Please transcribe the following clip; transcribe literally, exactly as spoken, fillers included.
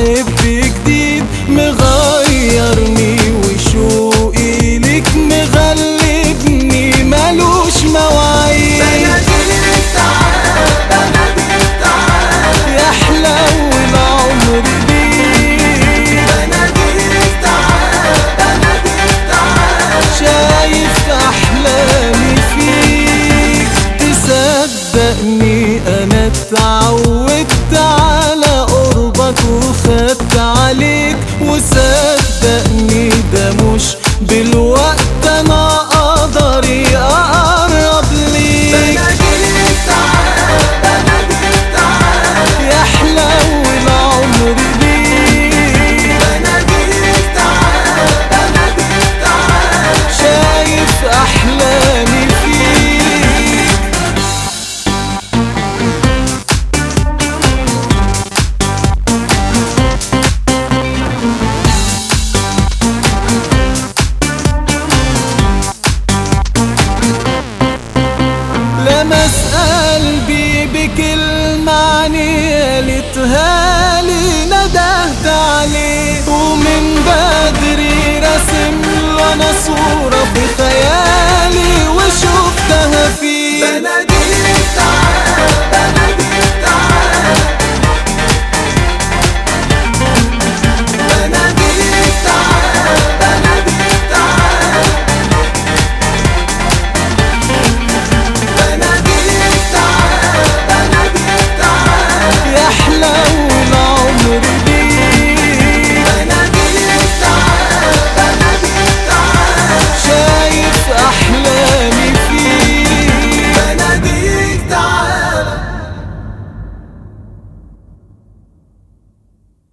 بحب جديد مغيرني، وشوقي لك مغلبني ملوش مواعيد. بناديلك تعال بناديلك تعال يحلى والعمر بيك. بناديلك تعال بناديلك تعال شايف أحلامي فيك. تصدقني أنا اتعودت على قربك وخدت عليك، وصدقني ده مش بالوقت